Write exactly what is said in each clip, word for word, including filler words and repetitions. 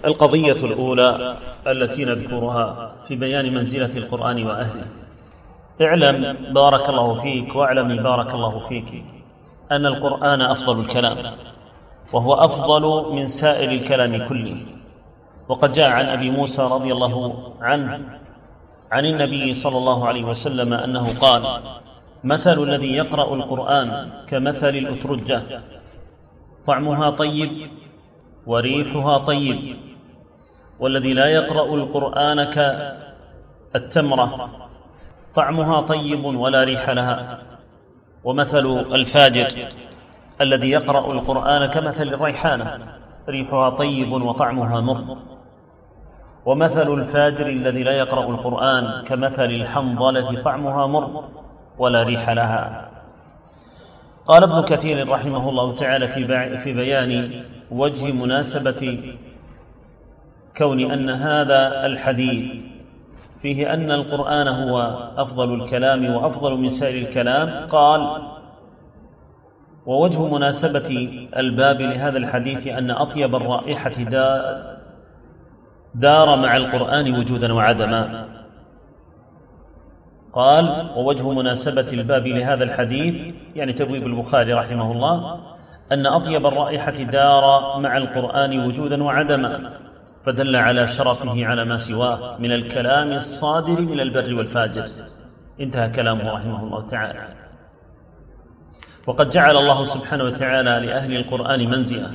القضية الأولى التي نذكرها في بيان منزلة القرآن وأهله. اعلم بارك الله فيك واعلمي بارك الله فيك أن القرآن أفضل الكلام، وهو أفضل من سائر الكلام كله. وقد جاء عن أبي موسى رضي الله عنه عن النبي صلى الله عليه وسلم أنه قال: مثل الذي يقرأ القرآن كمثل الأترجة، طعمها طيب وريحها طيب، والذي لا يقرأ القرآن كالتمرة، طعمها طيب ولا ريح لها. ومثل الفاجر الذي يقرأ القرآن كمثل الريحانة، ريحها طيب وطعمها مر. ومثل الفاجر الذي لا يقرأ القرآن كمثل الحنظلة، طعمها مر ولا ريح لها. قال ابن كثير رحمه الله تعالى في بيان وجه مناسبة كون أن هذا الحديث فيه أن القرآن هو أفضل الكلام وأفضل من سائر الكلام، قال: ووجه مناسبة الباب لهذا الحديث أن أطيب الرائحة دار مع القرآن وجودا وعدما. قال: ووجه مناسبة الباب لهذا الحديث، يعني تبويب البخاري رحمه الله، أن أطيب الرائحة دار مع القرآن وجودا وعدما، فدل على شرفه على ما سواه من الكلام الصادر من البر والفاجر. انتهى كلامه رحمه الله تعالى. وقد جعل الله سبحانه وتعالى لأهل القرآن منزلة،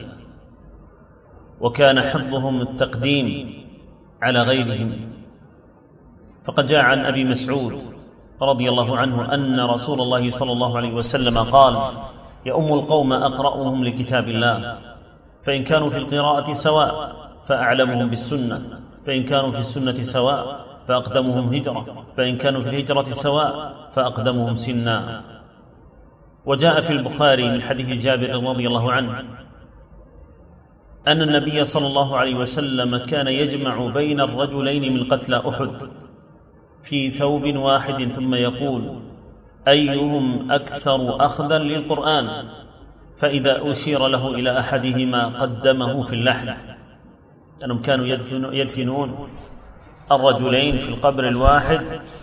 وكان حظهم التقديم على غيرهم. فقد جاء عن أبي مسعود رضي الله عنه أن رسول الله صلى الله عليه وسلم قال: يؤم القوم أقرأهم لكتاب الله، فإن كانوا في القراءة سواء فأعلمهم بالسنة، فإن كانوا في السنة سواء فأقدمهم هجرة، فإن كانوا في الهجرة سواء فأقدمهم سنا. وجاء في البخاري من حديث جابر رضي الله عنه أن النبي صلى الله عليه وسلم كان يجمع بين الرجلين من قتلى أحد في ثوب واحد، ثم يقول: أيهم أكثر أخذا للقرآن؟ فإذا أشير له إلى أحدهما قدمه في اللحد، لأنهم كانوا يدفنون الرجلين في القبر الواحد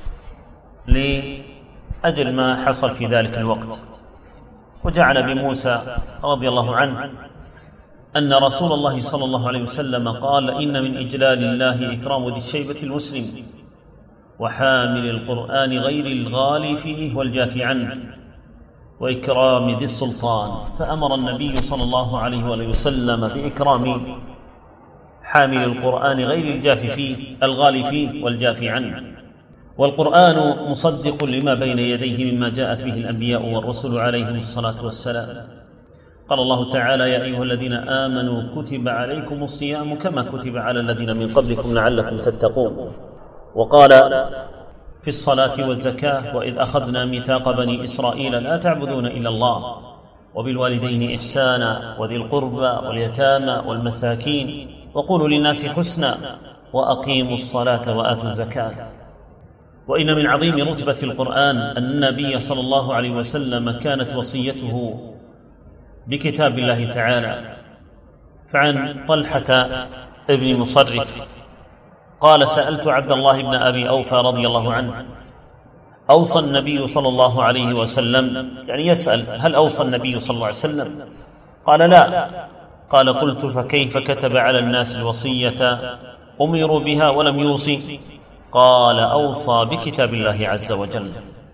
لأجل ما حصل في ذلك الوقت. وجاء عن أبي موسى رضي الله عنه أن رسول الله صلى الله عليه وسلم قال: إن من إجلال الله إكرام ذي الشيبة المسلم وحامل القرآن غير الغالي فيه والجافي عنه، وإكرام ذي السلطان. فأمر النبي صلى الله عليه وسلم بإكرام حامل القرآن غير الجافي فيه الغالي فيه والجافي عنه. والقرآن مصدق لما بين يديه مما جاءت به الأنبياء والرسل عليهم الصلاة والسلام. قال الله تعالى: يا أيها الذين آمنوا كتب عليكم الصيام كما كتب على الذين من قبلكم لعلكم تتقون. وقال في الصلاة والزكاة: وإذ أخذنا ميثاق بني إسرائيل لا تعبدون إلا الله وبالوالدين إحسانا وذي القربى واليتامى والمساكين وقولوا للناس حسنا وأقيموا الصلاة وآتوا الزكاة. وإن من عظيم رتبة القرآن أن النبي صلى الله عليه وسلم كانت وصيته بكتاب الله تعالى. فعن طلحة ابن مصرف قال: سألت عبد الله بن أبي أوفى رضي الله عنه: أوصى النبي صلى الله عليه وسلم، يعني يسأل هل أوصى النبي صلى الله عليه وسلم؟ قال: لا. قال: قلت: فكيف كتب على الناس الوصية أمروا بها ولم يوصي؟ قال: أوصى بكتاب الله عز وجل.